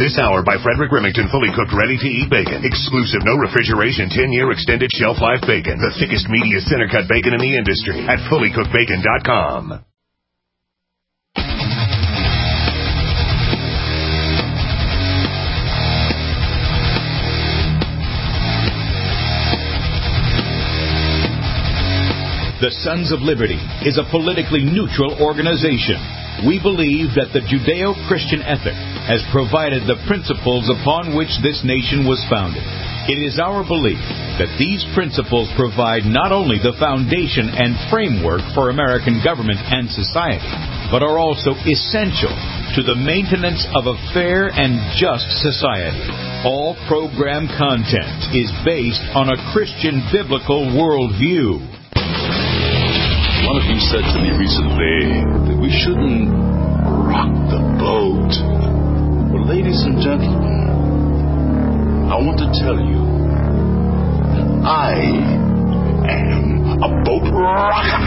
This hour by Frederick Remington, fully cooked, ready-to-eat bacon. Exclusive, no refrigeration, 10-year extended shelf life bacon. The thickest, meatiest center-cut bacon in the industry at fullycookedbacon.com. The Sons of Liberty is a politically neutral organization. We believe that the Judeo-Christian ethic has provided the principles upon which this nation was founded. It is our belief that these principles provide not only the foundation and framework for American government and society, but are also essential to the maintenance of a fair and just society. All program content is based on a Christian biblical worldview. One of you said to me recently that we shouldn't rock the boat. Well, ladies and gentlemen, I want to tell you, I am a boat rocker.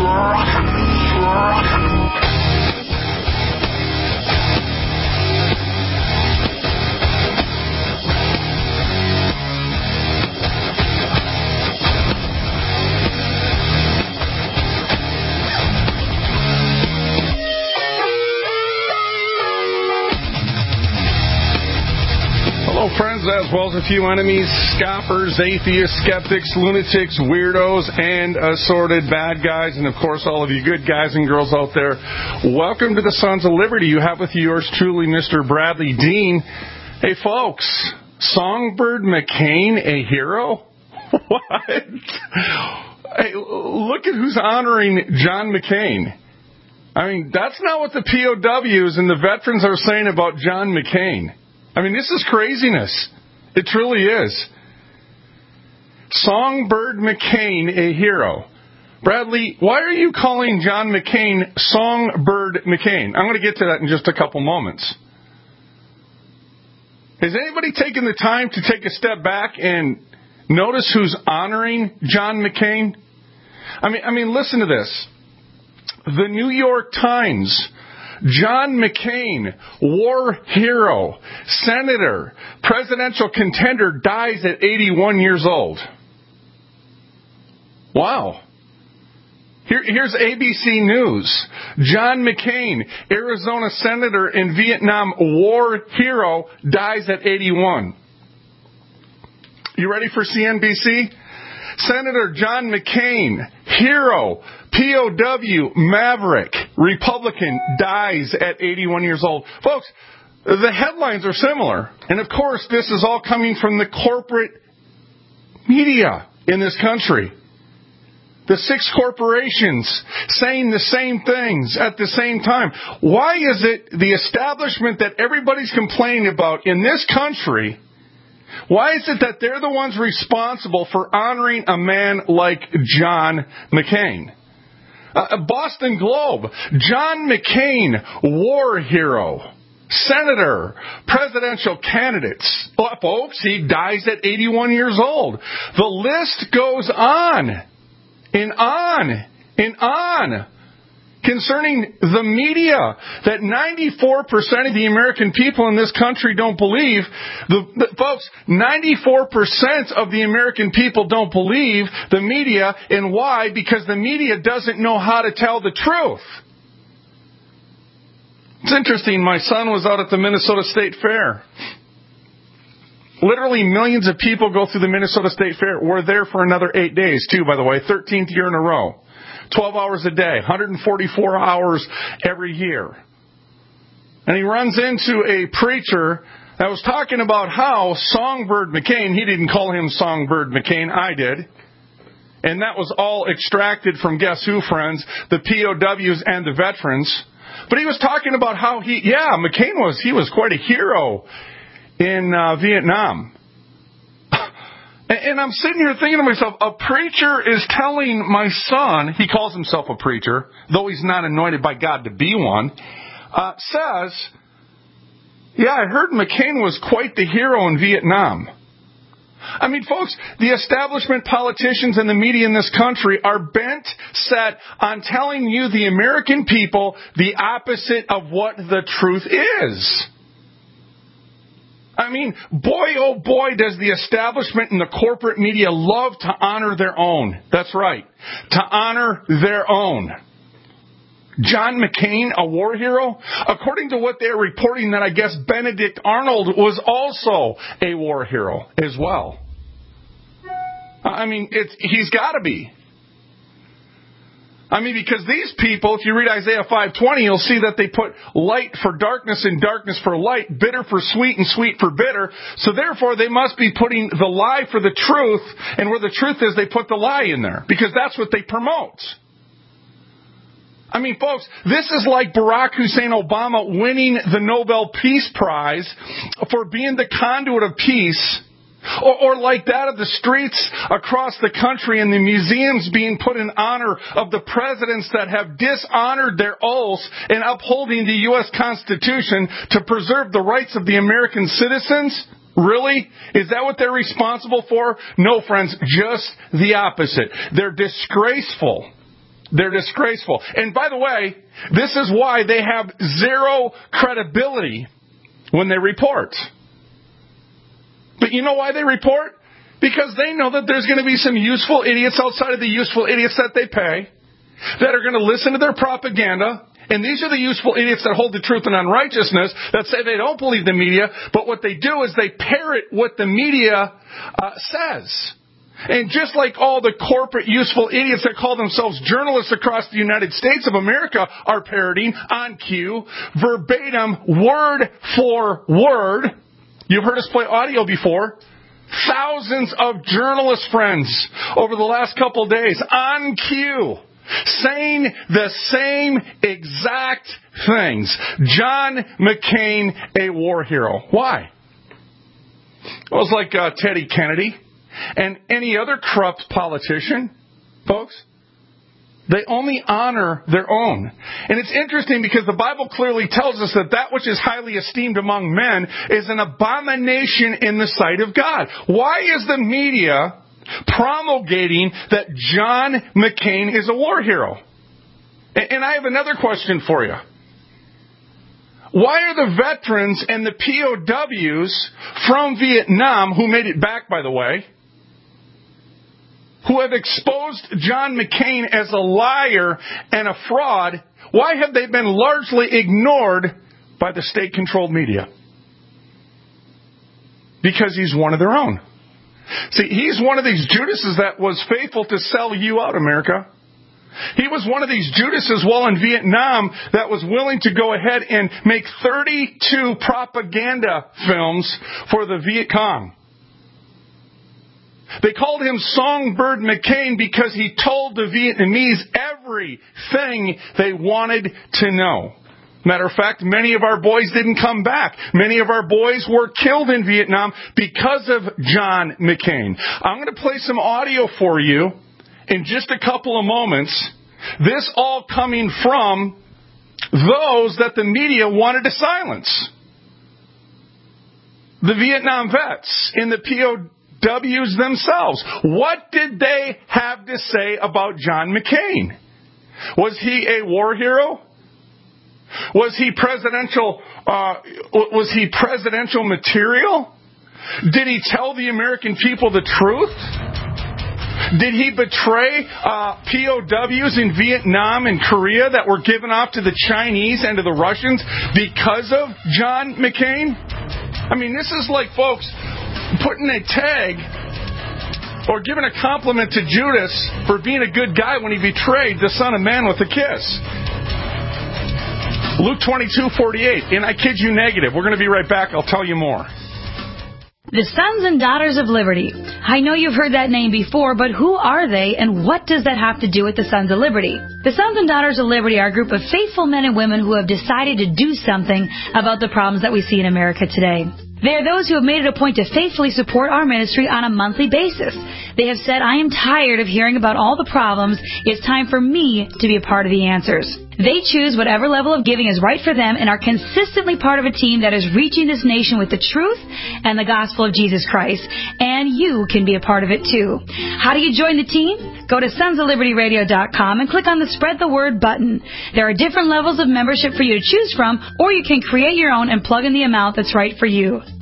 Friends, as well as a few enemies, scoffers, atheists, skeptics, lunatics, weirdos, and assorted bad guys, and of course all of you good guys and girls out there. Welcome to the Sons of Liberty. You have with you yours truly, Mr. Bradley Dean. Hey folks, Songbird McCain a hero? What? Hey, look at who's honoring John McCain. I mean, that's not what the POWs and the veterans are saying about John McCain. I mean, this is craziness. It truly is. Songbird McCain a hero. Bradley, why are you calling John McCain Songbird McCain? I'm going to get to that in just a couple moments. Has anybody taken the time to take a step back and notice who's honoring John McCain? I mean, listen to this. The New York Times, John McCain, war hero, senator, presidential contender, dies at 81 years old. Wow. Here's ABC News. John McCain, Arizona senator and Vietnam war hero, dies at 81. You ready for CNBC? Senator John McCain, hero, POW, maverick, Republican, dies at 81 years old. Folks, the headlines are similar. And of course, this is all coming from the corporate media in this country. The 6 corporations saying the same things at the same time. Why is it the establishment that everybody's complaining about in this country, why is it that they're the ones responsible for honoring a man like John McCain? Boston Globe, John McCain, war hero, senator, presidential candidates. Well, folks, he dies at 81 years old. The list goes on and on and on. Concerning the media, that 94% of the American people in this country don't believe. Folks, 94% of the American people don't believe the media. And why? Because the media doesn't know how to tell the truth. It's interesting. My son was out at the Minnesota State Fair. Literally millions of people go through the Minnesota State Fair. We're there for another 8 days, too, by the way. 13th year in a row. 12 hours a day, 144 hours every year. And he runs into a preacher that was talking about how Songbird McCain, he didn't call him Songbird McCain, I did. And that was all extracted from guess who, friends? The POWs and the veterans. But he was talking about how McCain was quite a hero in Vietnam. And I'm sitting here thinking to myself, a preacher is telling my son, he calls himself a preacher, though he's not anointed by God to be one, says, I heard McCain was quite the hero in Vietnam. I mean, folks, the establishment politicians and the media in this country are bent set on telling you, the American people, the opposite of what the truth is. I mean, boy, oh boy, does the establishment and the corporate media love to honor their own. That's right. To honor their own. John McCain, a war hero? According to what they're reporting, that I guess Benedict Arnold was also a war hero as well. I mean, he's got to be. I mean, because these people, if you read Isaiah 5:20, you'll see that they put light for darkness and darkness for light, bitter for sweet and sweet for bitter. So therefore, they must be putting the lie for the truth, and where the truth is, they put the lie in there, because that's what they promote. I mean, folks, this is like Barack Hussein Obama winning the Nobel Peace Prize for being the conduit of peace. Or like that of the streets across the country and the museums being put in honor of the presidents that have dishonored their oaths in upholding the U.S. Constitution to preserve the rights of the American citizens? Really? Is that what they're responsible for? No, friends, just the opposite. They're disgraceful. They're disgraceful. And by the way, this is why they have zero credibility when they report. But you know why they report? Because they know that there's going to be some useful idiots outside of the useful idiots that they pay that are going to listen to their propaganda. And these are the useful idiots that hold the truth and unrighteousness, that say they don't believe the media, but what they do is they parrot what the media says. And just like all the corporate useful idiots that call themselves journalists across the United States of America are parroting on cue, verbatim, word for word. You've heard us play audio before. Thousands of journalist friends over the last couple of days on cue saying the same exact things. John McCain, a war hero. Why? It was like Teddy Kennedy and any other corrupt politician, folks. They only honor their own. And it's interesting because the Bible clearly tells us that which is highly esteemed among men is an abomination in the sight of God. Why is the media promulgating that John McCain is a war hero? And I have another question for you. Why are the veterans and the POWs from Vietnam, who made it back, by the way, who have exposed John McCain as a liar and a fraud, why have they been largely ignored by the state-controlled media? Because he's one of their own. See, he's one of these Judases that was faithful to sell you out, America. He was one of these Judases while in Vietnam that was willing to go ahead and make 32 propaganda films for the Viet Cong. They called him Songbird McCain because he told the Vietnamese everything they wanted to know. Matter of fact, many of our boys didn't come back. Many of our boys were killed in Vietnam because of John McCain. I'm going to play some audio for you in just a couple of moments. This all coming from those that the media wanted to silence. The Vietnam vets in the POWs themselves. What did they have to say about John McCain? Was he a war hero? Was he presidential material? Did he tell the American people the truth? Did he betray POWs in Vietnam and Korea that were given off to the Chinese and to the Russians because of John McCain? I mean, this is like, folks, putting a tag or giving a compliment to Judas for being a good guy when he betrayed the Son of Man with a kiss. Luke 22:48, and I kid you negative. We're going to be right back. I'll tell you more. The Sons and Daughters of Liberty. I know you've heard that name before, but who are they and what does that have to do with the Sons of Liberty? The Sons and Daughters of Liberty are a group of faithful men and women who have decided to do something about the problems that we see in America today. They are those who have made it a point to faithfully support our ministry on a monthly basis. They have said, I am tired of hearing about all the problems. It's time for me to be a part of the answers. They choose whatever level of giving is right for them and are consistently part of a team that is reaching this nation with the truth and the gospel of Jesus Christ. And you can be a part of it too. How do you join the team? Go to sonsoflibertyradio.com and click on the Spread the Word button. There are different levels of membership for you to choose from, or you can create your own and plug in the amount that's right for you.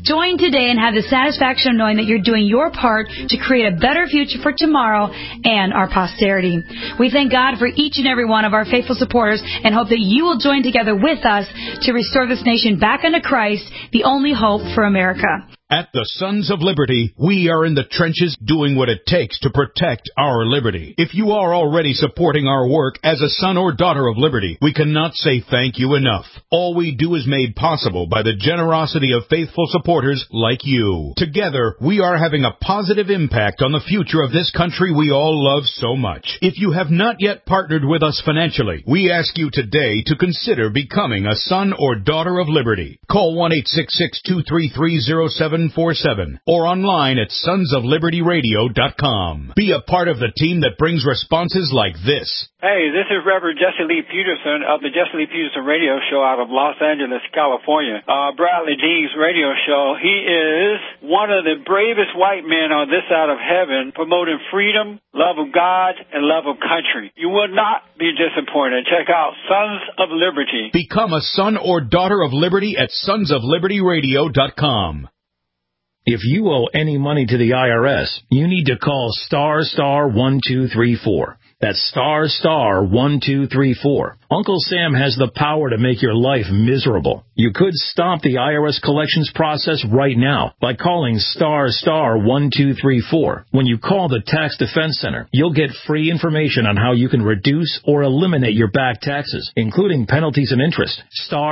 Join today and have the satisfaction of knowing that you're doing your part to create a better future for tomorrow and our posterity. We thank God for each and every one of our faithful supporters and hope that you will join together with us to restore this nation back unto Christ, the only hope for America. At the Sons of Liberty, we are in the trenches doing what it takes to protect our liberty. If you are already supporting our work as a son or daughter of liberty, we cannot say thank you enough. All we do is made possible by the generosity of faithful supporters like you. Together, we are having a positive impact on the future of this country we all love so much. If you have not yet partnered with us financially, we ask you today to consider becoming a son or daughter of liberty. Call 1-866-233-0747 or online at sonsoflibertyradio.com. Be a part of the team that brings responses like this. Hey, this is Reverend Jesse Lee Peterson of the Jesse Lee Peterson Radio Show out of Los Angeles, California. Bradley Dean's radio show. He is one of the bravest white men on this side of heaven, promoting freedom, love of God, and love of country. You will not be disappointed. Check out Sons of Liberty. Become a son or daughter of liberty at sonsoflibertyradio.com. If you owe any money to the IRS, you need to call *1234. That's *1234. Uncle Sam has the power to make your life miserable. You could stop the IRS collections process right now by calling *1234. When you call the Tax Defense Center, you'll get free information on how you can reduce or eliminate your back taxes, including penalties and interest.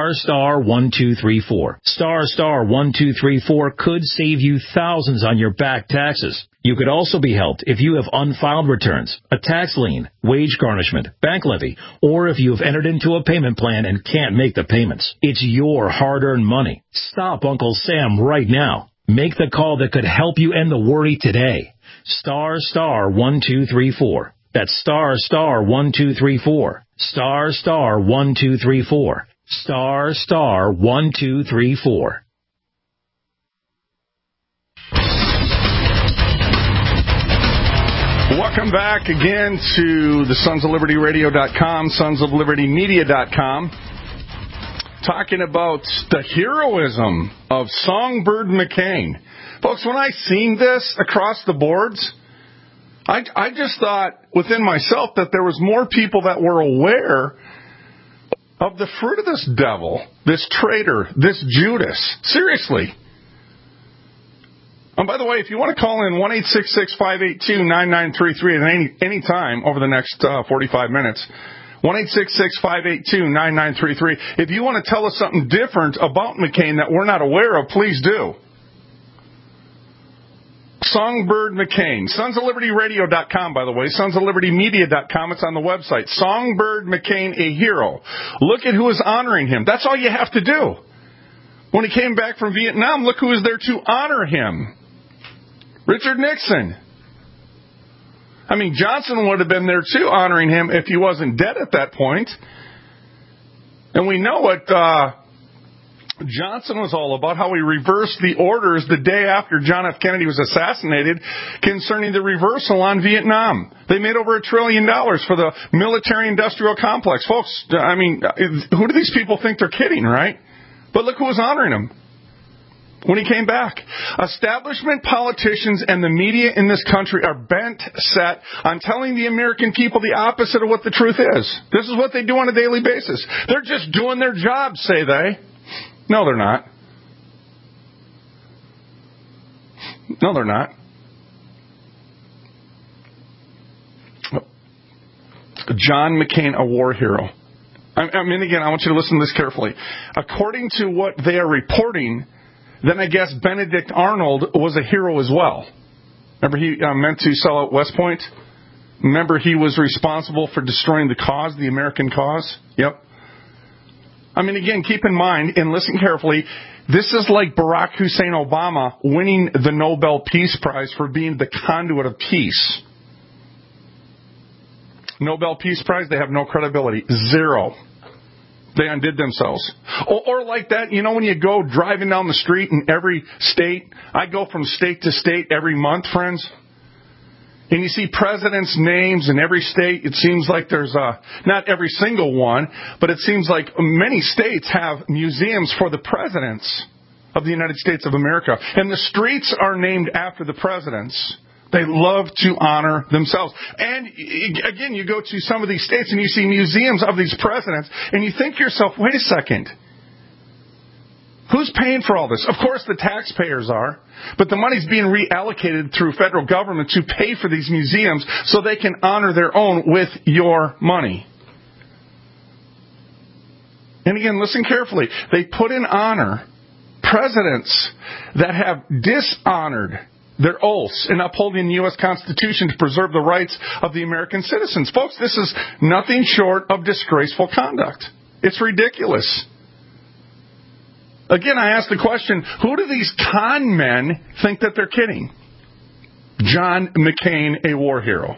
*1234. *1234 could save you thousands on your back taxes. You could also be helped if you have unfiled returns, a tax lien, wage garnishment, bank levy, or if you have entered into a payment plan and can't make the payments. It's your hard-earned money. Stop Uncle Sam right now. Make the call that could help you end the worry today. *1234. That's *1234. *1234. *1234. Welcome back again to the sonsoflibertyradio.com, sonsoflibertymedia.com, talking about the heroism of Songbird McCain. Folks, when I seen this across the boards, I just thought within myself that there was more people that were aware of the fruit of this devil, this traitor, this Judas. Seriously. And by the way, if you want to call in 1-866-582-9933 at any time over the next 45 minutes, 1-866-582-9933. If you want to tell us something different about McCain that we're not aware of, please do. Songbird McCain. SonsOfLibertyRadio.com, by the way. SonsOfLibertyMedia.com. It's on the website. Songbird McCain, a hero. Look at who is honoring him. That's all you have to do. When he came back from Vietnam, look who was there to honor him. Richard Nixon. I mean, Johnson would have been there too, honoring him if he wasn't dead at that point. And we know what Johnson was all about, how he reversed the orders the day after John F. Kennedy was assassinated concerning the reversal on Vietnam. They made over $1 trillion for the military-industrial complex. Folks, I mean, who do these people think they're kidding, right? But look who was honoring him when he came back. Establishment politicians and the media in this country are bent set on telling the American people the opposite of what the truth is. This is what they do on a daily basis. They're just doing their job, say they. No, they're not. No, they're not. John McCain, a war hero. I mean, again, I want you to listen to this carefully. According to what they are reporting, then I guess Benedict Arnold was a hero as well. Remember he meant to sell out West Point? Remember he was responsible for destroying the cause, the American cause? Yep. I mean, again, keep in mind, and listen carefully, this is like Barack Hussein Obama winning the Nobel Peace Prize for being the conduit of peace. Nobel Peace Prize, they have no credibility. Zero. They undid themselves. Or like that, you know, when you go driving down the street in every state, I go from state to state every month, friends, and you see presidents' names in every state. It seems like there's not every single one, but it seems like many states have museums for the presidents of the United States of America. And the streets are named after the presidents. They love to honor themselves. And again, you go to some of these states and you see museums of these presidents, and you think to yourself, wait a second. Who's paying for all this? Of course the taxpayers are, but the money's being reallocated through federal government to pay for these museums so they can honor their own with your money. And again, listen carefully. They put in honor presidents that have dishonored their oaths in upholding the U.S. Constitution to preserve the rights of the American citizens. Folks, this is nothing short of disgraceful conduct. It's ridiculous. Again, I ask the question, who do these con men think that they're kidding? John McCain, a war hero.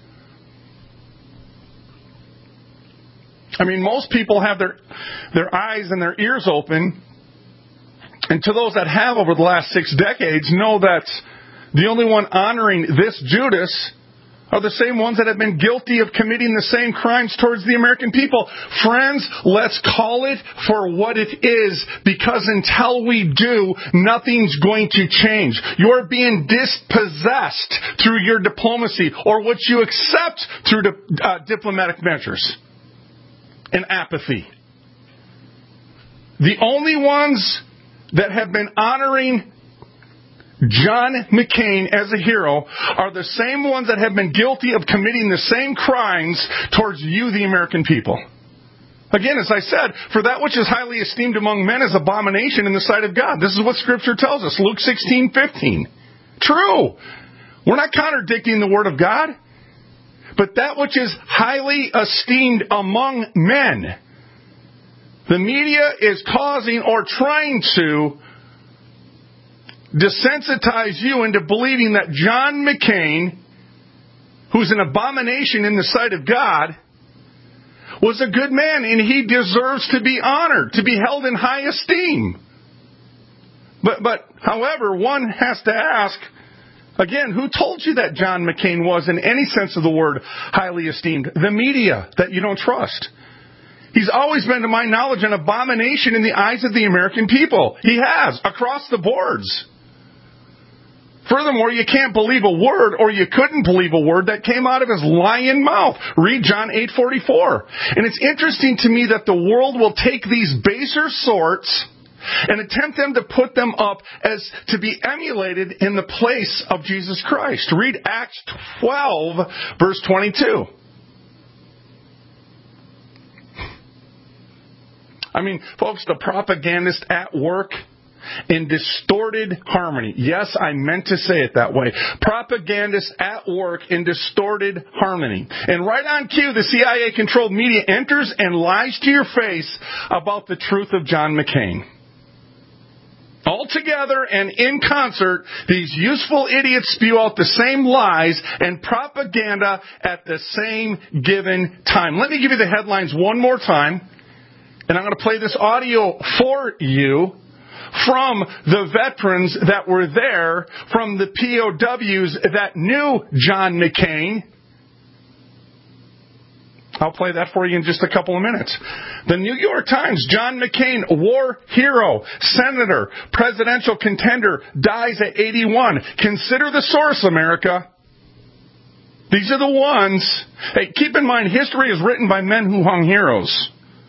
I mean, most people have their eyes and their ears open, and to those that have over the last 6 decades know that the only one honoring this Judas are the same ones that have been guilty of committing the same crimes towards the American people. Friends, let's call it for what it is, because until we do, nothing's going to change. You're being dispossessed through your diplomacy or what you accept through diplomatic measures and apathy. The only ones that have been honoring John McCain as a hero are the same ones that have been guilty of committing the same crimes towards you, the American people. Again, as I said, for that which is highly esteemed among men is abomination in the sight of God. This is what Scripture tells us. Luke 16:15. True. We're not contradicting the Word of God. But that which is highly esteemed among men, the media is causing or trying to desensitize you into believing that John McCain, who's an abomination in the sight of God, was a good man and he deserves to be honored, to be held in high esteem. But however, one has to ask, again, who told you that John McCain was, in any sense of the word, highly esteemed? The media that you don't trust. He's always been, to my knowledge, an abomination in the eyes of the American people. He has, across the boards. Furthermore, you can't believe a word, or you couldn't believe a word that came out of his lying mouth. Read John 8:44. And it's interesting to me that the world will take these baser sorts and attempt them to put them up as to be emulated in the place of Jesus Christ. Read Acts 12, verse 22. I mean, folks, the propagandist at work in distorted harmony. Yes, I meant to say it that way. Propagandists at work in distorted harmony. And right on cue, the CIA-controlled media enters and lies to your face about the truth of John McCain. All together and in concert, these useful idiots spew out the same lies and propaganda at the same given time. Let me give you the headlines one more time, and I'm going to play this audio for you from the veterans that were there, from the POWs that knew John McCain. I'll play that for you in just a couple of minutes. The New York Times, John McCain, war hero, senator, presidential contender, dies at 81. Consider the source, America. These are the ones. Hey, keep in mind, history is written by men who hung heroes.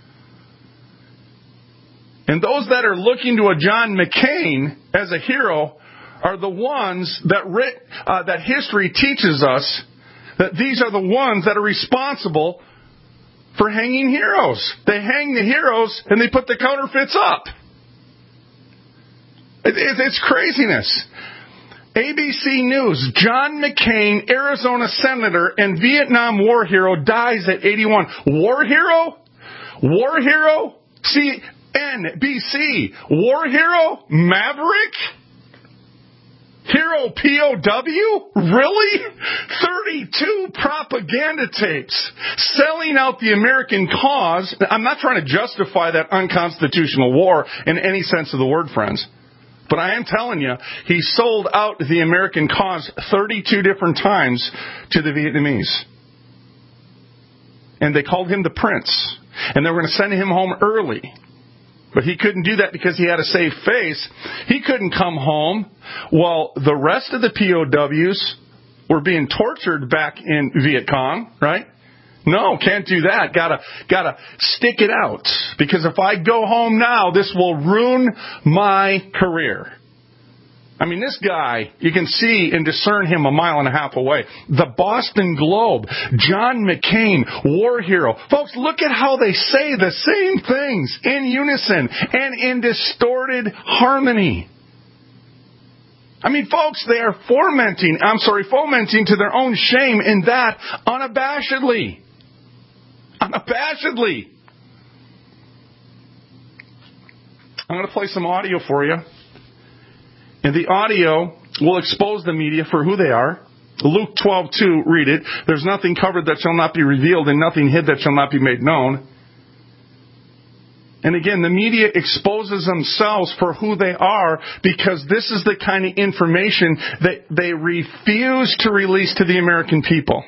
And those that are looking to a John McCain as a hero are the ones that history teaches us that these are the ones that are responsible for hanging heroes. They hang the heroes and they put the counterfeits up. It's craziness. ABC News, John McCain, Arizona senator and Vietnam war hero, dies at 81. War hero? War hero? CNBC. War hero? Maverick? Hero POW? Really? 32 propaganda tapes selling out the American cause. I'm not trying to justify that unconstitutional war in any sense of the word, friends. But I am telling you, he sold out the American cause 32 different times to the Vietnamese. And they called him the Prince. And they were going to send him home early. But he couldn't do that because he had a safe face. He couldn't come home while the rest of the POWs were being tortured back in Viet Cong, right? No, can't do that. Gotta stick it out. Because if I go home now, this will ruin my career. I mean, this guy, you can see and discern him a mile and a half away. The Boston Globe, John McCain, war hero. Folks, look at how they say the same things in unison and in distorted harmony. I mean, folks, they are fomenting to their own shame in that unabashedly. Unabashedly. I'm going to play some audio for you. And the audio will expose the media for who they are. Luke 12:2, read it. There's nothing covered that shall not be revealed, and nothing hid that shall not be made known. And again, the media exposes themselves for who they are because this is the kind of information that they refuse to release to the American people.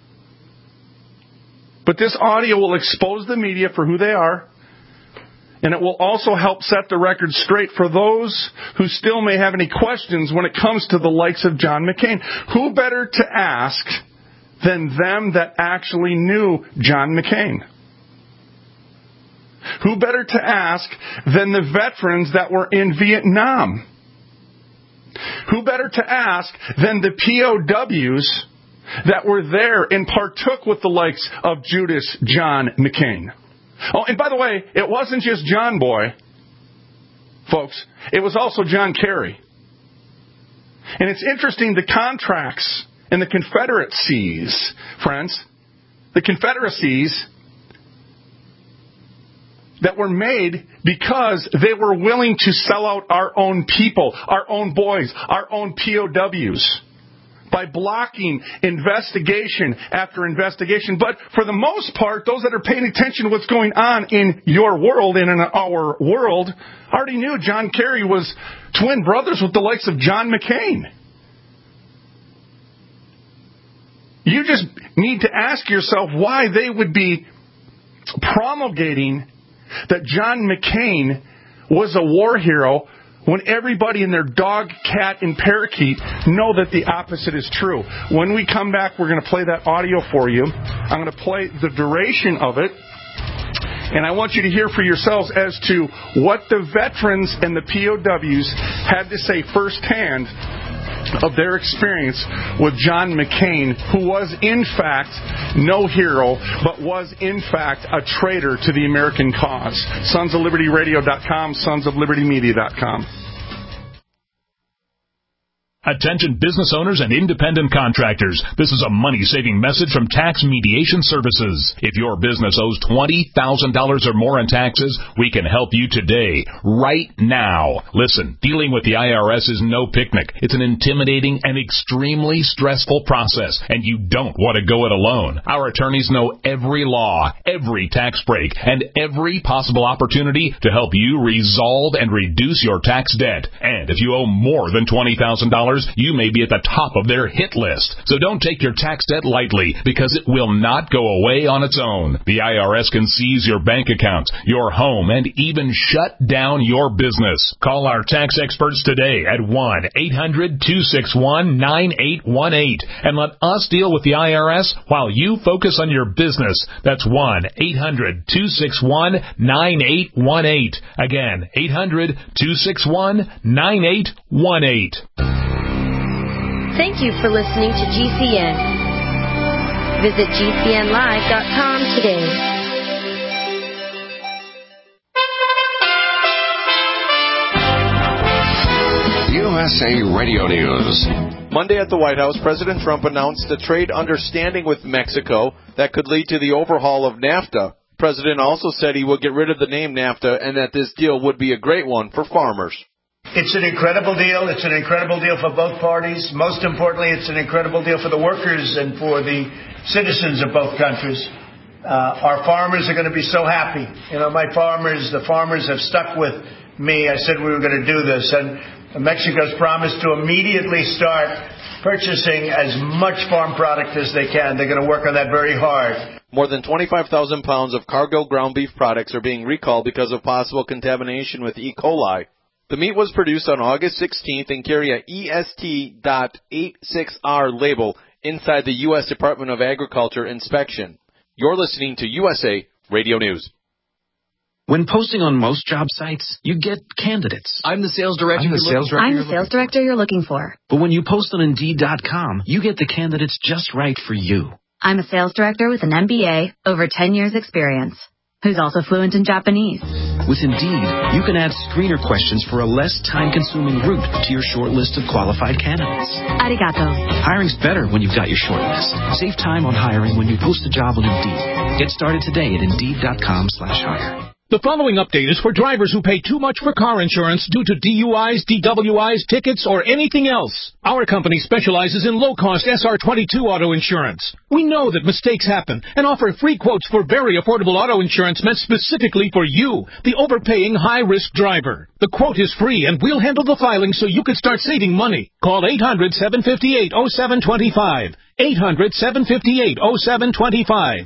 But this audio will expose the media for who they are. And it will also help set the record straight for those who still may have any questions when it comes to the likes of John McCain. Who better to ask than them that actually knew John McCain? Who better to ask than the veterans that were in Vietnam? Who better to ask than the POWs that were there and partook with the likes of Judas John McCain? Oh, and by the way, it wasn't just John Boy, folks. It was also John Kerry. And it's interesting, the contracts and the Confederacies, friends, the Confederacies that were made because they were willing to sell out our own people, our own boys, our own POWs, by blocking investigation after investigation. But for the most part, those that are paying attention to what's going on in your world and in our world already knew John Kerry was twin brothers with the likes of John McCain. You just need to ask yourself why they would be promulgating that John McCain was a war hero when everybody and their dog, cat, and parakeet know that the opposite is true. When we come back, we're going to play that audio for you. I'm going to play the duration of it. And I want you to hear for yourselves as to what the veterans and the POWs had to say firsthand of their experience with John McCain, who was in fact no hero, but was in fact a traitor to the American cause. SonsOfLibertyRadio.com, SonsOfLibertyMedia.com. Attention business owners and independent contractors. This is a money-saving message from Tax Mediation Services. If your business owes $20,000 or more in taxes, we can help you today, right now. Listen, dealing with the IRS is no picnic. It's an intimidating and extremely stressful process, and you don't want to go it alone. Our attorneys know every law, every tax break, and every possible opportunity to help you resolve and reduce your tax debt. And if you owe more than $20,000, you may be at the top of their hit list. So don't take your tax debt lightly, because it will not go away on its own. The IRS can seize your bank account, your home, and even shut down your business. Call our tax experts today at 1-800-261-9818 and let us deal with the IRS while you focus on your business. That's 1-800-261-9818. Again, 800-261-9818. Thank you for listening to GCN. Visit GCNlive.com today. USA Radio News. Monday at the White House, President Trump announced a trade understanding with Mexico that could lead to the overhaul of NAFTA. The President also said he would get rid of the name NAFTA and that this deal would be a great one for farmers. It's an incredible deal. It's an incredible deal for both parties. Most importantly, it's an incredible deal for the workers and for the citizens of both countries. Our farmers are going to be so happy. You know, the farmers have stuck with me, I said we were going to do this. And Mexico's promised to immediately start purchasing as much farm product as they can. They're going to work on that very hard. More than 25,000 pounds of Cargill ground beef products are being recalled because of possible contamination with E. coli. The meat was produced on August 16th and carry a EST.86R label inside the U.S. Department of Agriculture inspection. You're listening to USA Radio News. When posting on most job sites, you get candidates. I'm the sales director. I'm the sales director you're looking for. But when you post on Indeed.com, you get the candidates just right for you. I'm a sales director with an MBA, over 10 years experience, who's also fluent in Japanese. With Indeed, you can add screener questions for a less time-consuming route to your short list of qualified candidates. Arigato. Hiring's better when you've got your short list. Save time on hiring when you post a job on Indeed. Get started today at Indeed.com/hire. The following update is for drivers who pay too much for car insurance due to DUIs, DWIs, tickets, or anything else. Our company specializes in low-cost SR22 auto insurance. We know that mistakes happen and offer free quotes for very affordable auto insurance meant specifically for you, the overpaying high-risk driver. The quote is free, and we'll handle the filing so you can start saving money. Call 800-758-0725. 800-758-0725.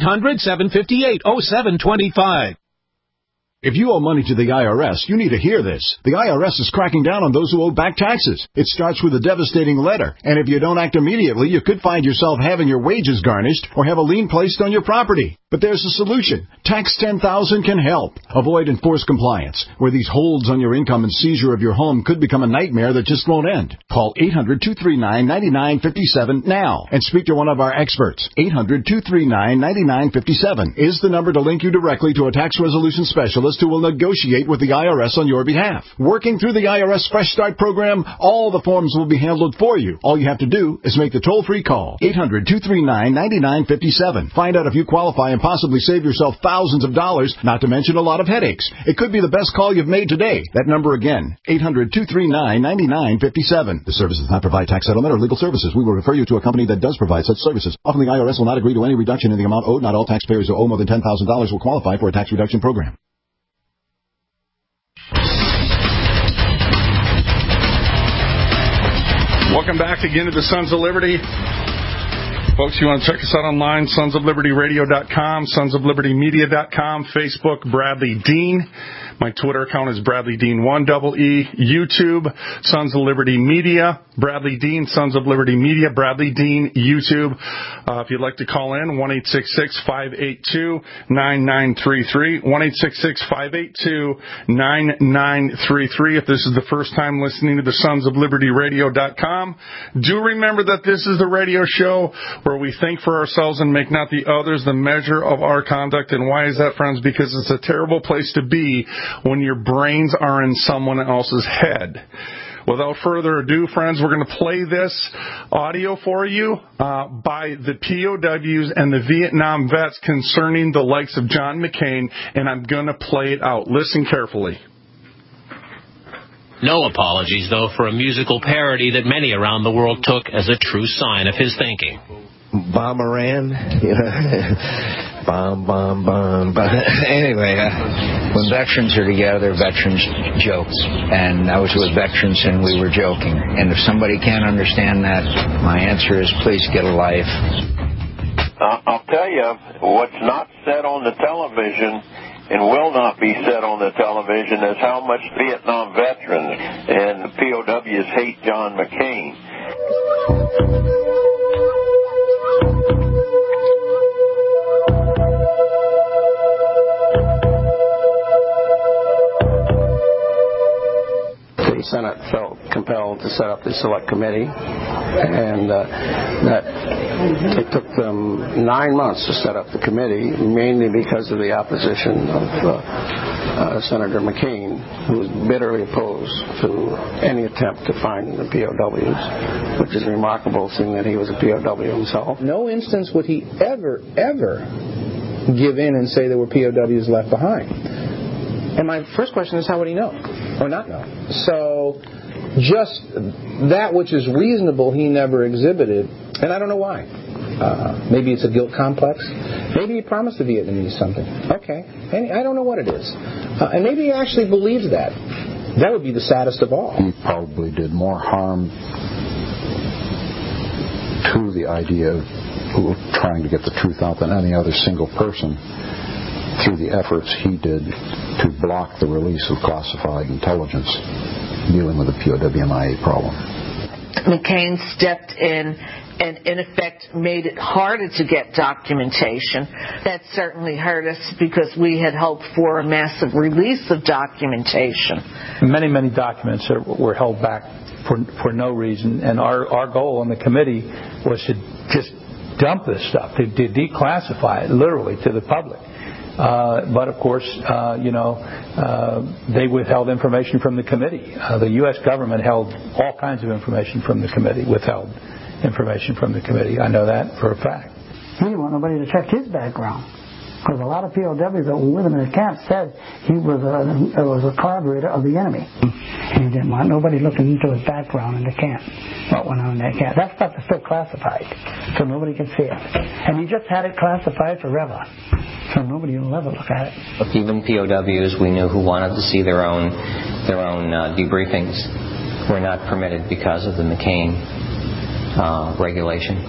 800-758-0725. If you owe money to the IRS, you need to hear this. The IRS is cracking down on those who owe back taxes. It starts with a devastating letter, and if you don't act immediately, you could find yourself having your wages garnished or have a lien placed on your property. But there's a solution. Tax 10,000 can help. Avoid enforced compliance, where these holds on your income and seizure of your home could become a nightmare that just won't end. Call 800-239-9957 now and speak to one of our experts. 800-239-9957 is the number to link you directly to a tax resolution specialist who will negotiate with the IRS on your behalf. Working through the IRS Fresh Start program, all the forms will be handled for you. All you have to do is make the toll-free call. 800-239-9957. Find out if you qualify and possibly save yourself thousands of dollars, not to mention a lot of headaches. It could be the best call you've made today. That number again, 800-239-9957. The service does not provide tax settlement or legal services. We will refer you to a company that does provide such services. Often the IRS will not agree to any reduction in the amount owed. Not all taxpayers who owe more than $10,000 will qualify for a tax reduction program. Welcome back again to the Sons of Liberty. Folks, you want to check us out online, sonsoflibertyradio.com, sonsoflibertymedia.com, Facebook, Bradley Dean. My Twitter account is Bradley Dean 1EE. YouTube, Sons of Liberty Media. Bradley Dean, Sons of Liberty Media. Bradley Dean, YouTube. If you'd like to call in, 1-866-582-9933. 1-866-582-9933. If this is the first time listening to the sonsoflibertyradio.com, do remember that this is the radio show where we think for ourselves and make not the others the measure of our conduct. And why is that, friends? Because it's a terrible place to be when your brains are in someone else's head. Without further ado, friends, we're going to play this audio for you by the POWs and the Vietnam vets concerning the likes of John McCain, and I'm going to play it out. Listen carefully. No apologies, though, for a musical parody that many around the world took as a true sign of his thinking. Bomberan, bomb. Anyway, when veterans are together, veterans joke. And I was with veterans and we were joking. And if somebody can't understand that, my answer is please get a life. I'll tell you, what's not said on the television and will not be said on the television is how much Vietnam veterans and the POWs hate John McCain. The Senate felt compelled to set up the select committee, and that it took them 9 months to set up the committee, mainly because of the opposition of Senator McCain, who was bitterly opposed to any attempt to find the POWs, which is a remarkable thing that he was a POW himself. No instance would he ever give in and say there were POWs left behind. And my first question is, how would he know or not know? So just that which is reasonable he never exhibited, and I don't know why. Maybe it's a guilt complex. Maybe he promised the Vietnamese something. Okay. And I don't know what it is. And maybe he actually believes that. That would be the saddest of all. He probably did more harm to the idea of trying to get the truth out than any other single person through the efforts he did to block the release of classified intelligence dealing with the POW-MIA problem. McCain stepped in and, in effect, made it harder to get documentation. That certainly hurt us because we had hoped for a massive release of documentation. Many, many documents were held back for no reason, and our goal on the committee was to just dump this stuff, to declassify it literally to the public. But of course, they withheld information from the committee. The U.S. government held all kinds of information from the committee, withheld information from the committee. I know that for a fact. He didn't want nobody to check his background, because a lot of POWs that were with him in the camp said he was a collaborator of the enemy. And he didn't want nobody looking into his background in the camp, what went on in that camp. That stuff is still classified, so nobody can see it. And he just had it classified forever, so nobody will ever look at it. Even POWs we knew who wanted to see their own debriefings were not permitted because of the McCain regulation.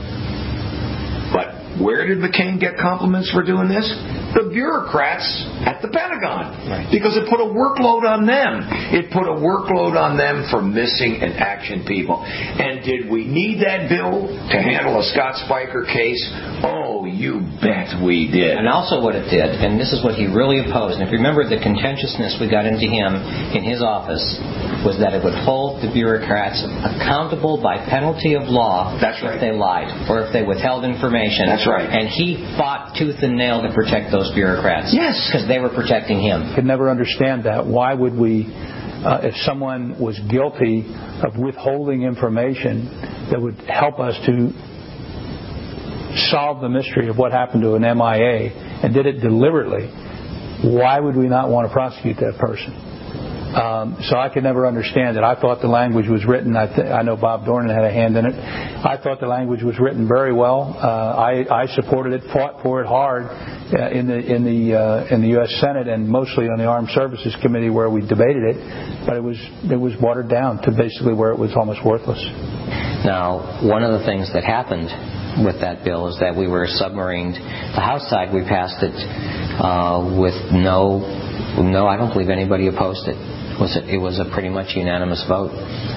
But where did McCain get compliments for doing this? The bureaucrats at the Pentagon. Right. Because it put a workload on them. It put a workload on them for missing in action people. And did we need that bill to handle a Scott Spiker case? Oh, you bet we did. And also what it did, and this is what he really opposed, and if you remember the contentiousness we got into him in his office, was that it would hold the bureaucrats accountable by penalty of law. That's right. If they lied or if they withheld information. That's right. And he fought tooth and nail to protect those bureaucrats. Yes. Because they were protecting him. Could never understand that. Why would we, if someone was guilty of withholding information that would help us to solve the mystery of what happened to an MIA and did it deliberately, why would we not want to prosecute that person? So I could never understand it. I thought the language was written. I know Bob Dornan had a hand in it. I thought the language was written very well. I supported it, fought for it hard in the U.S. Senate and mostly on the Armed Services Committee where we debated it. But it was watered down to basically where it was almost worthless. Now, one of the things that happened with that bill is that we were submarined. The House side, we passed it with no. I don't believe anybody opposed it. It was a pretty much unanimous vote.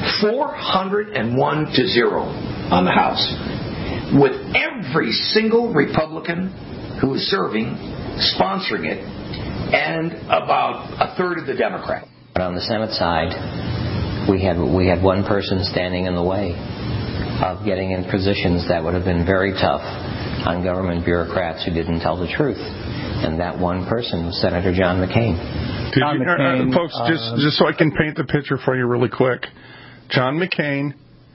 401 to 0 on the House, with every single Republican who was serving sponsoring it, and about a third of the Democrat. But on the Senate side, we had one person standing in the way of getting in positions that would have been very tough on government bureaucrats who didn't tell the truth. And that one person was Senator John McCain. Folks, just so I can paint the picture for you really quick. John McCain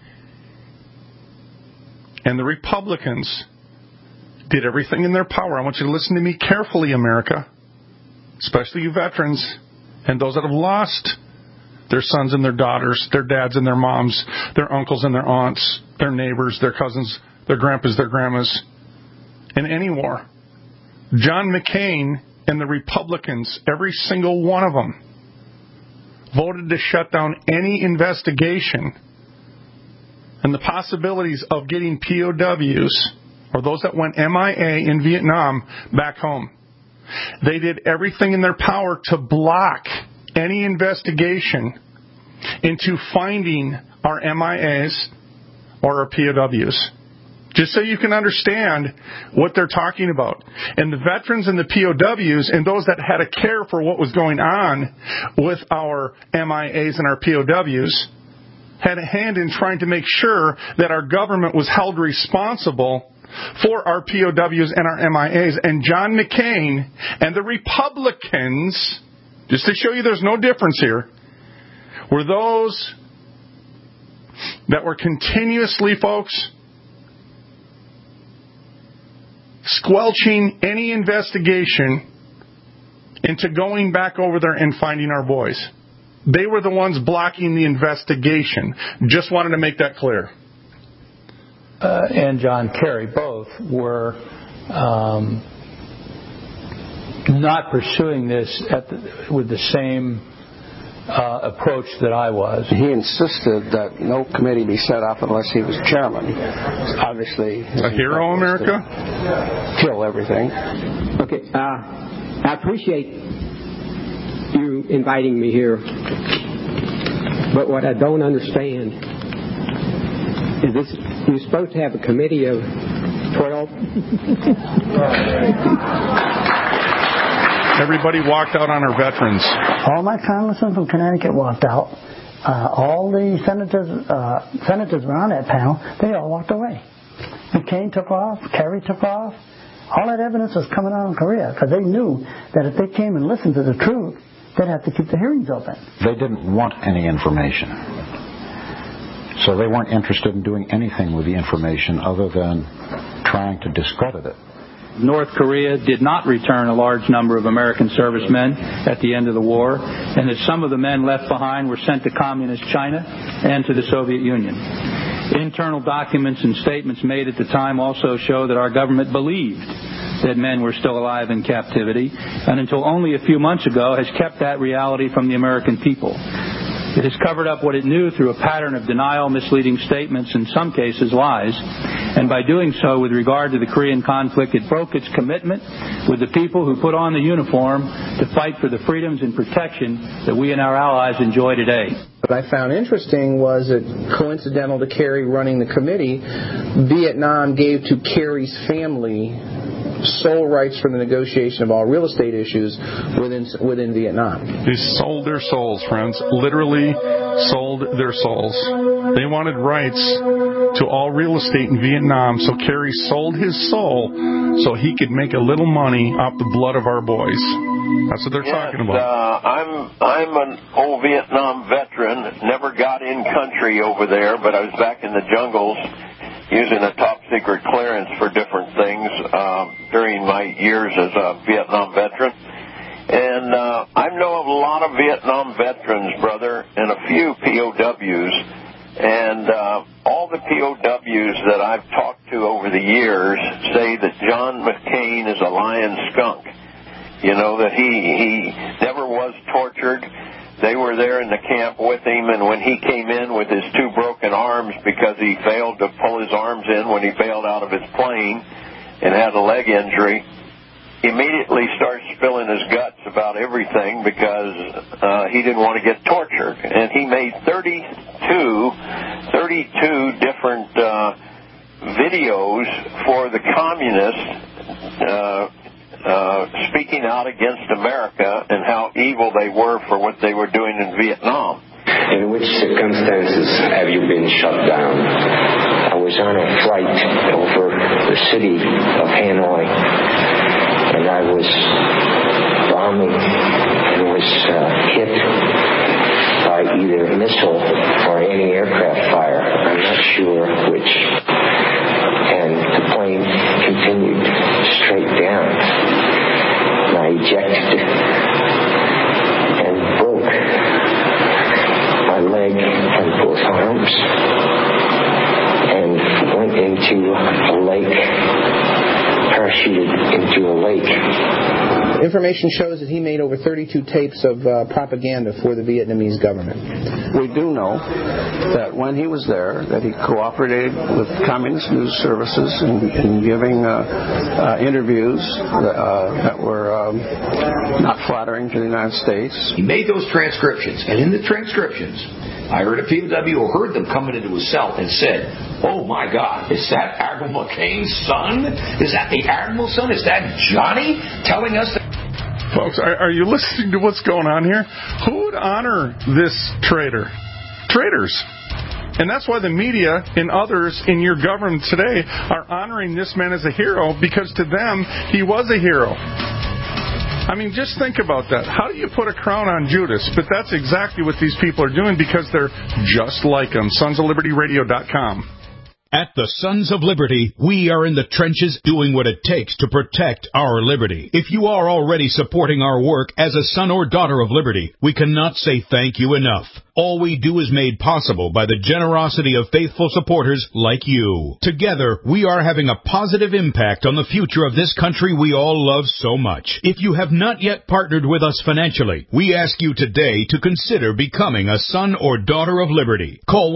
and the Republicans did everything in their power. I want you to listen to me carefully, America, especially you veterans and those that have lost their sons and their daughters, their dads and their moms, their uncles and their aunts, their neighbors, their cousins, their grandpas, their grandmas, in any war. John McCain and the Republicans, every single one of them, voted to shut down any investigation and the possibilities of getting POWs, or those that went MIA in Vietnam, back home. They did everything in their power to block any investigation into finding our MIAs or our POWs. Just so you can understand what they're talking about. And the veterans and the POWs and those that had a care for what was going on with our MIAs and our POWs had a hand in trying to make sure that our government was held responsible for our POWs and our MIAs. And John McCain and the Republicans, just to show you there's no difference here, were those that were continuously, folks, squelching any investigation into going back over there and finding our boys. They were the ones blocking the investigation. Just wanted to make that clear. and John Kerry both were not pursuing this with the same approach that I was. He insisted that no committee be set up unless he was chairman. Obviously, a hero, America? Kill everything. Okay, I appreciate you inviting me here, but what I don't understand is this: you're supposed to have a committee of 12. Everybody walked out on our veterans. All my congressmen from Connecticut walked out. All the senators were on that panel. They all walked away. McCain took off. Kerry took off. All that evidence was coming out in Korea because they knew that if they came and listened to the truth, they'd have to keep the hearings open. They didn't want any information. So they weren't interested in doing anything with the information other than trying to discredit it. North Korea did not return a large number of American servicemen at the end of the war, and that some of the men left behind were sent to Communist China and to the Soviet Union. Internal documents and statements made at the time also show that our government believed that men were still alive in captivity, and until only a few months ago has kept that reality from the American people. It has covered up what it knew through a pattern of denial, misleading statements, in some cases lies. And by doing so with regard to the Korean conflict, it broke its commitment with the people who put on the uniform to fight for the freedoms and protection that we and our allies enjoy today. What I found interesting was that, coincidental to Kerry running the committee, Vietnam gave to Kerry's family sole rights for the negotiation of all real estate issues within Vietnam. They sold their souls, friends. Literally sold their souls. They wanted rights to all real estate in Vietnam, so Kerry sold his soul so he could make a little money off the blood of our boys. That's what they're talking about. I'm an old Vietnam veteran. Never got in country over there, but I was back in the jungles using a top-secret clearance for different things during my years as a Vietnam veteran. And I know of a lot of Vietnam veterans, brother, and a few POWs. And all the POWs that I've talked to over the years say that John McCain is a lying skunk. You know, that he never was tortured. They were there in the camp with him, and when he came in with his two broken arms because he failed to pull his arms in when he bailed out of his plane and had a leg injury, he immediately started spilling his guts about everything because he didn't want to get tortured. And he made 32 different videos for the communists speaking out against America and how evil they were for what they were doing in Vietnam. In which circumstances have you been shut down? I was on a flight over the city of Hanoi, and I was bombing and was hit by either missile or anti-aircraft fire. I'm not sure which. And the plane continued straight down. And I ejected and broke my leg and both arms and went into a lake, parachuted into a lake. Information shows that he made over 32 tapes of propaganda for the Vietnamese government. We do know that when he was there, that he cooperated with communist news services in giving interviews that were not flattering to the United States. He made those transcriptions, and in the transcriptions, I heard a POW who heard them coming into his cell and said, "Oh my God, is that Admiral McCain's son? Is that the Admiral's son? Is that Johnny telling us that?" Folks, are you listening to what's going on here? Who would honor this traitor? Traitors. And that's why the media and others in your government today are honoring this man as a hero, because to them, he was a hero. I mean, just think about that. How do you put a crown on Judas? But that's exactly what these people are doing because they're just like him. SonsOfLibertyRadio.com. At the Sons of Liberty, we are in the trenches doing what it takes to protect our liberty. If you are already supporting our work as a son or daughter of liberty, we cannot say thank you enough. All we do is made possible by the generosity of faithful supporters like you. Together, we are having a positive impact on the future of this country we all love so much. If you have not yet partnered with us financially, we ask you today to consider becoming a son or daughter of liberty. Call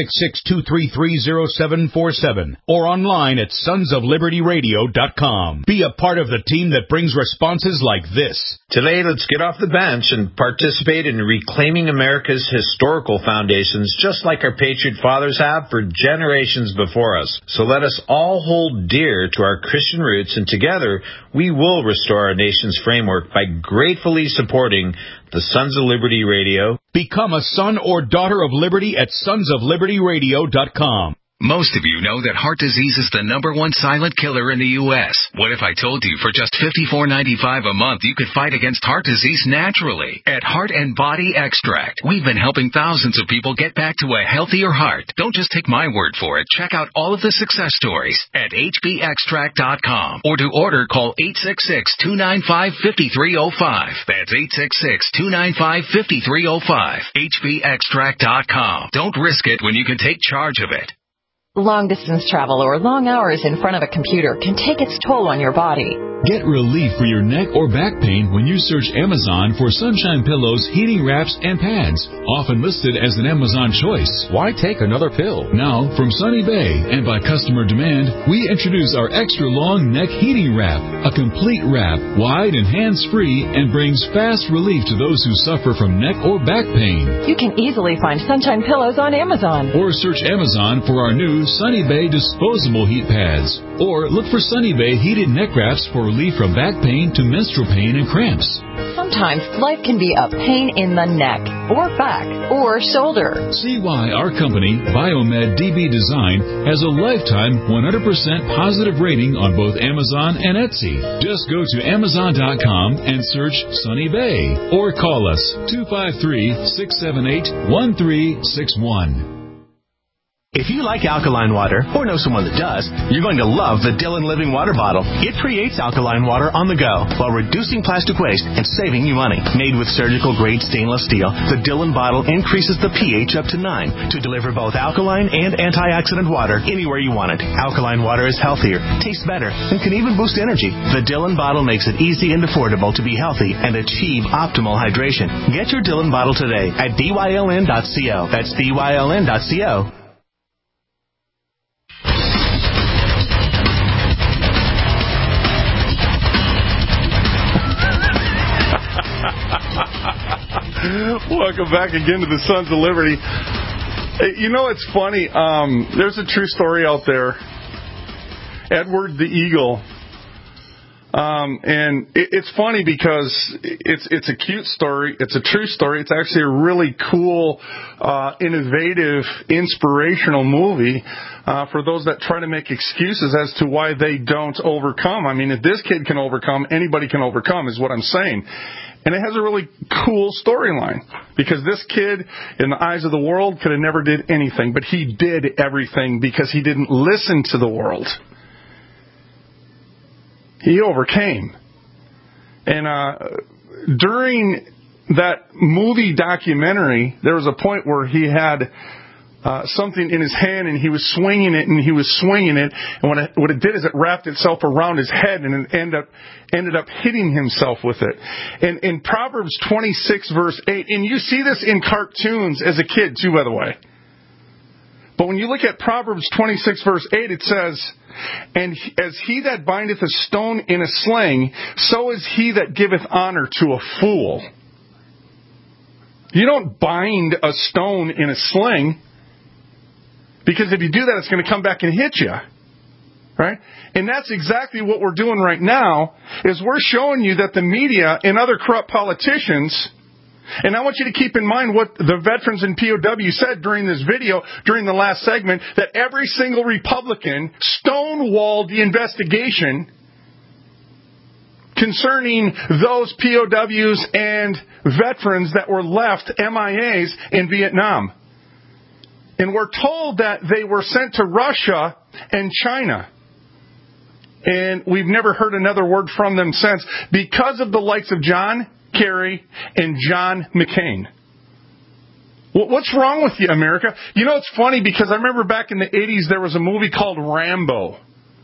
1-866-233-0747 or online at sonsoflibertyradio.com. Be a part of the team that brings responses like this. Today, let's get off the bench and participate in reclaiming America's historical foundations, just like our patriot fathers have for generations before us. So let us all hold dear to our Christian roots, and together we will restore our nation's framework by gratefully supporting the Sons of Liberty Radio. Become a son or daughter of liberty at sonsoflibertyradio.com. Most of you know that heart disease is the #1 silent killer in the U.S. What if I told you for just $54.95 a month you could fight against heart disease naturally? At Heart and Body Extract, we've been helping thousands of people get back to a healthier heart. Don't just take my word for it. Check out all of the success stories at hbextract.com. Or to order, call 866-295-5305. That's 866-295-5305. hbextract.com. Don't risk it when you can take charge of it. Long-distance travel or long hours in front of a computer can take its toll on your body. Get relief for your neck or back pain when you search Amazon for Sunshine Pillows, heating wraps, and pads, often listed as an Amazon choice. Why take another pill? Now, from Sunny Bay and by customer demand, we introduce our extra long neck heating wrap, a complete wrap, wide and hands-free, and brings fast relief to those who suffer from neck or back pain. You can easily find Sunshine Pillows on Amazon. Or search Amazon for our new Sunny Bay disposable heat pads. Or look for Sunny Bay heated neck wraps for relief from back pain to menstrual pain and cramps. Sometimes life can be a pain in the neck, or back, or shoulder. See why our company, Biomed DB Design, has a lifetime 100% positive rating on both Amazon and Etsy. Just go to Amazon.com and search Sunny Bay. Or call us 253-678-1361. If you like alkaline water, or know someone that does, you're going to love the Dillon Living Water Bottle. It creates alkaline water on the go while reducing plastic waste and saving you money. Made with surgical-grade stainless steel, the Dillon bottle increases the pH up to 9 to deliver both alkaline and antioxidant water anywhere you want it. Alkaline water is healthier, tastes better, and can even boost energy. The Dillon bottle makes it easy and affordable to be healthy and achieve optimal hydration. Get your Dillon bottle today at dyln.co. That's dyln.co. Welcome back again to the Sons of Liberty. You know, it's funny. There's a true story out there. Edward the Eagle. And it's funny because it's a cute story. It's a true story. It's actually a really cool, innovative, inspirational movie for those that try to make excuses as to why they don't overcome. I mean, if this kid can overcome, anybody can overcome is what I'm saying. And it has a really cool storyline because this kid, in the eyes of the world, could have never did anything. But he did everything because he didn't listen to the world. He overcame. And during that movie documentary, there was a point where he had something in his hand and he was swinging it and he was swinging it. And what it did is it wrapped itself around his head and it ended up hitting himself with it. And in Proverbs 26 verse 8, and you see this in cartoons as a kid too, by the way. But when you look at Proverbs 26 verse 8, it says, "And as he that bindeth a stone in a sling, so is he that giveth honor to a fool." You don't bind a stone in a sling, because if you do that, it's going to come back and hit you. Right? And that's exactly what we're doing right now, is we're showing you that the media and other corrupt politicians, and I want you to keep in mind what the veterans and POW said during this video, during the last segment, that every single Republican stonewalled the investigation concerning those POWs and veterans that were left MIAs in Vietnam. And we're told that they were sent to Russia and China. And we've never heard another word from them since because of the likes of John Kerry and John McCain. What's wrong with you, America? You know, it's funny because I remember back in the 80s there was a movie called Rambo.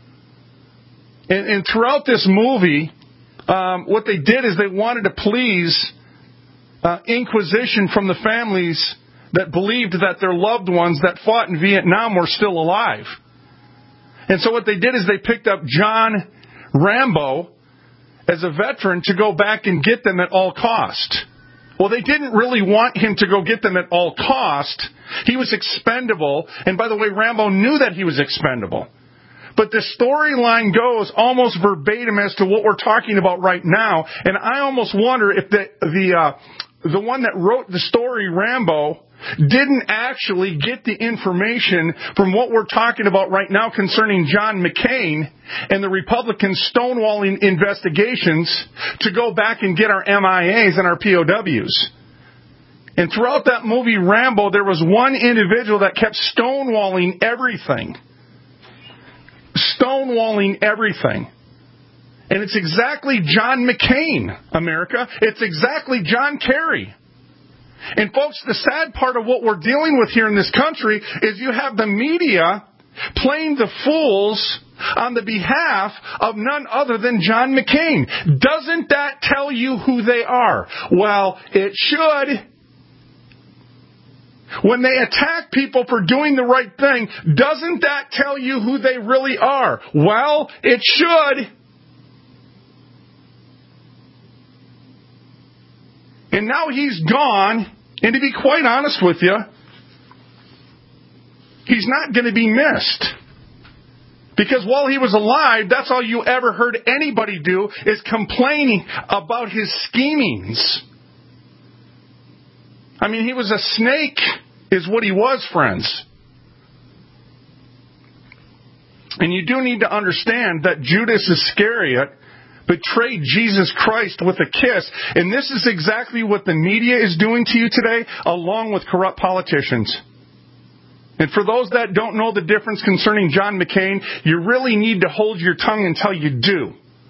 And throughout this movie, what they did is they wanted to please inquisition from the families that believed that their loved ones that fought in Vietnam were still alive. And so what they did is they picked up John Rambo as a veteran to go back and get them at all cost. Well, they didn't really want him to go get them at all cost. He was expendable. And by the way, Rambo knew that he was expendable. But the storyline goes almost verbatim as to what we're talking about right now. And I almost wonder if the one that wrote the story, Rambo, didn't actually get the information from what we're talking about right now concerning John McCain and the Republican stonewalling investigations to go back and get our MIAs and our POWs. And throughout that movie, Rambo, there was one individual that kept stonewalling everything. Stonewalling everything. And it's exactly John McCain, America. It's exactly John Kerry. And folks, the sad part of what we're dealing with here in this country is you have the media playing the fools on the behalf of none other than John McCain. Doesn't that tell you who they are? Well, it should. When they attack people for doing the right thing, doesn't that tell you who they really are? Well, it should. And now he's gone, and to be quite honest with you, he's not going to be missed. Because while he was alive, that's all you ever heard anybody do is complaining about his schemings. I mean, he was a snake, is what he was, friends. And you do need to understand that Judas Iscariot betrayed Jesus Christ with a kiss. And this is exactly what the media is doing to you today, along with corrupt politicians. And for those that don't know the difference concerning John McCain, you really need to hold your tongue until you do.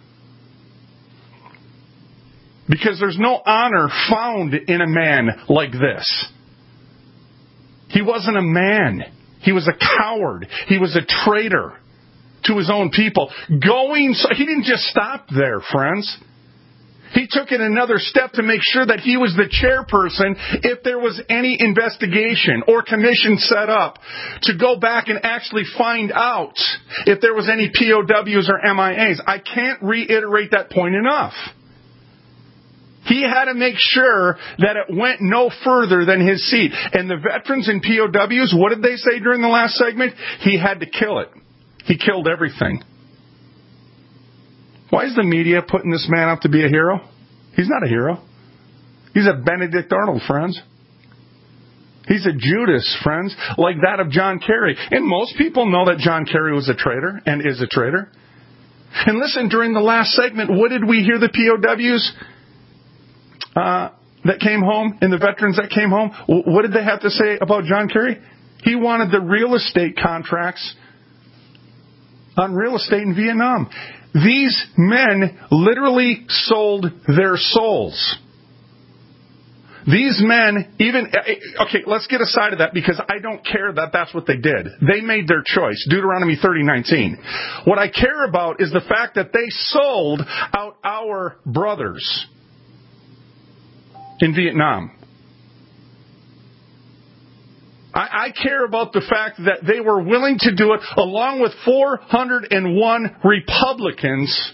Because there's no honor found in a man like this. He wasn't a man. He was a coward. He was a traitor to his own people. He didn't just stop there, friends. He took it another step to make sure that he was the chairperson if there was any investigation or commission set up to go back and actually find out if there was any POWs or MIAs. I can't reiterate that point enough. He had to make sure that it went no further than his seat. And the veterans and POWs, what did they say during the last segment? He had to kill it. He killed everything. Why is the media putting this man up to be a hero? He's not a hero. He's a Benedict Arnold, friends. He's a Judas, friends, like that of John Kerry. And most people know that John Kerry was a traitor and is a traitor. And listen, during the last segment, what did we hear the POWs that came home and the veterans that came home? What did they have to say about John Kerry? He wanted the real estate contracts on real estate in Vietnam. These men literally sold their souls. These men, let's get aside of that because I don't care that that's what they did. They made their choice. Deuteronomy 30:19. What I care about is the fact that they sold out our brothers in Vietnam. I care about the fact that they were willing to do it along with 401 Republicans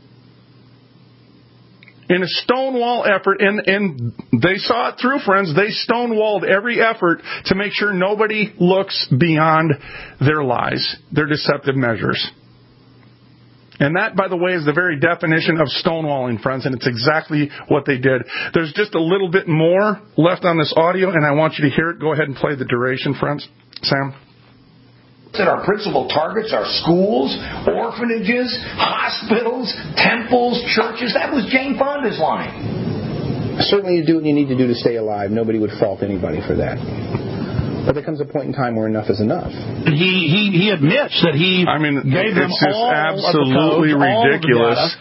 in a stonewall effort. And they saw it through, friends. They stonewalled every effort to make sure nobody looks beyond their lies, their deceptive measures. And that, by the way, is the very definition of stonewalling, friends, and it's exactly what they did. There's just a little bit more left on this audio, and I want you to hear it. Go ahead and play the duration, friends. Sam? Our principal targets are schools, orphanages, hospitals, temples, churches. That was Jane Fonda's line. Certainly you do what you need to do to stay alive. Nobody would fault anybody for that. But there comes a point in time where enough is enough. He admits that he gave them all absolutely of the codes, ridiculous. all of the data,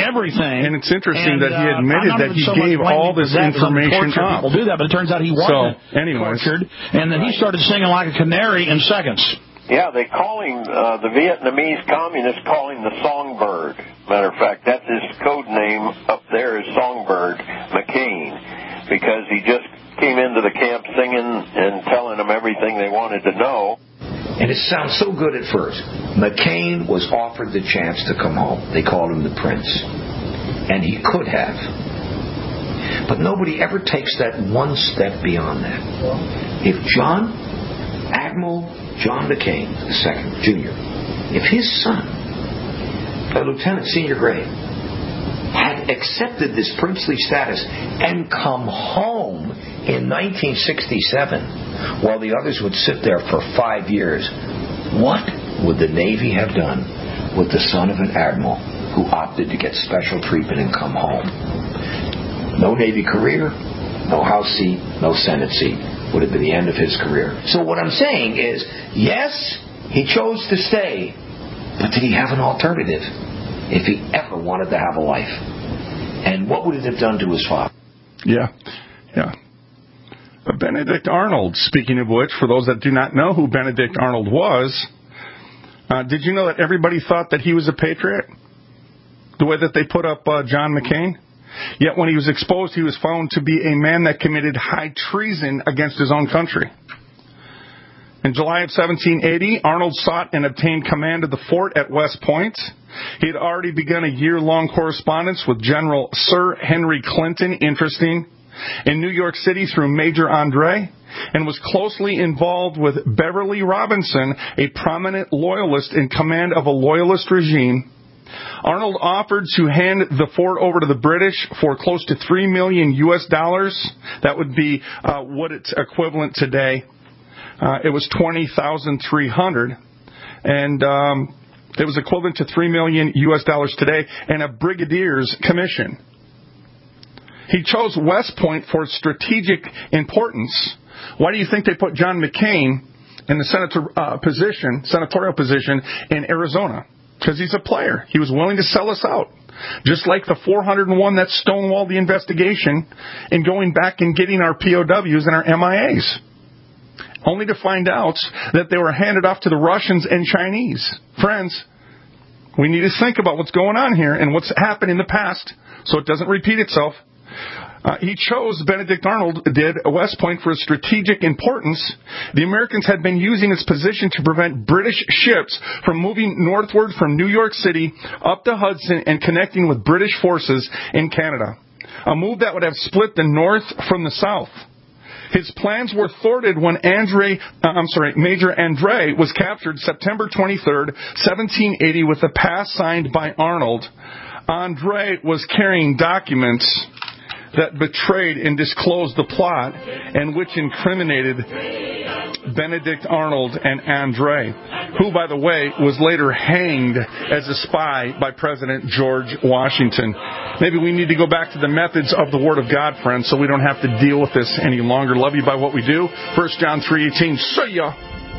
everything. And it's interesting that he admitted that he gave all this information up. People do that, but it turns out he wasn't tortured, and then he started singing like a canary in seconds. Yeah, they call him, the Vietnamese communists call him the Songbird. Matter of fact, that's his code name up there is Songbird McCain, because he just came into the camp singing and telling them everything they wanted to know. And it sounds so good at first. McCain was offered the chance to come home. They called him the Prince. And he could have. But nobody ever takes that one step beyond that. If Admiral John McCain II, Jr., if his son, a lieutenant senior grade, had accepted this princely status and come home in 1967 while the others would sit there for 5 years, what would the Navy have done with the son of an admiral who opted to get special treatment and come home? No Navy career, no House seat, no Senate seat. Would have been the end of his career. So what I'm saying is, yes, he chose to stay, but did he have an alternative if he ever wanted to have a life? And what would it have done to his father? Yeah. Benedict Arnold, speaking of which, for those that do not know who Benedict Arnold was, did you know that everybody thought that he was a patriot? The way that they put up John McCain? Yet when he was exposed, he was found to be a man that committed high treason against his own country. In July of 1780, Arnold sought and obtained command of the fort at West Point. He had already begun a year-long correspondence with General Sir Henry Clinton, interesting, in New York City through Major Andre, and was closely involved with Beverly Robinson, a prominent loyalist in command of a loyalist regime. Arnold offered to hand the fort over to the British for close to $3 million. That would be what it's equivalent today. It was $20,300, and it was equivalent to $3 million today, and a brigadier's commission. He chose West Point for strategic importance. Why do you think they put John McCain in the senatorial position in Arizona? Because he's a player. He was willing to sell us out. Just like the 401 that stonewalled the investigation and going back and getting our POWs and our MIAs. Only to find out that they were handed off to the Russians and Chinese. Friends, we need to think about what's going on here and what's happened in the past so it doesn't repeat itself. He chose, Benedict Arnold did, West Point for strategic importance. The Americans had been using its position to prevent British ships from moving northward from New York City up the Hudson and connecting with British forces in Canada. A move that would have split the North from the South. His plans were thwarted when Major Andre was captured September 23rd, 1780, with a pass signed by Arnold. Andre was carrying documents that betrayed and disclosed the plot and which incriminated Benedict Arnold and Andre, who, by the way, was later hanged as a spy by President George Washington. Maybe we need to go back to the methods of the Word of God, friends, so we don't have to deal with this any longer. Love you by what we do. 1 John 3:18. See ya!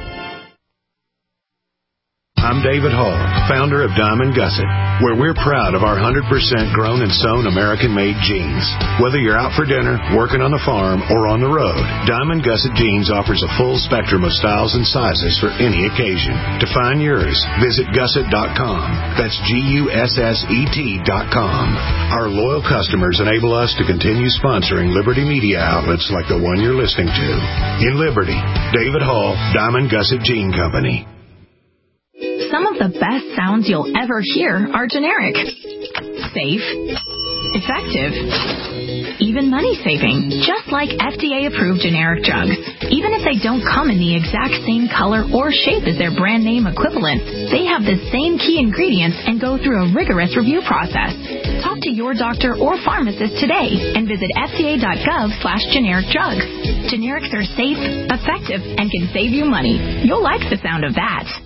I'm David Hall, founder of Diamond Gusset, where we're proud of our 100% grown and sewn American-made jeans. Whether you're out for dinner, working on the farm, or on the road, Diamond Gusset Jeans offers a full spectrum of styles and sizes for any occasion. To find yours, visit gusset.com. That's GUSSET.com. Our loyal customers enable us to continue sponsoring Liberty media outlets like the one you're listening to. In Liberty, David Hall, Diamond Gusset Jean Company. Some of the best sounds you'll ever hear are generic, safe, effective, even money-saving, just like FDA-approved generic drugs. Even if they don't come in the exact same color or shape as their brand name equivalents, they have the same key ingredients and go through a rigorous review process. Talk to your doctor or pharmacist today and visit fda.gov/generic drugs. Generics are safe, effective, and can save you money. You'll like the sound of that.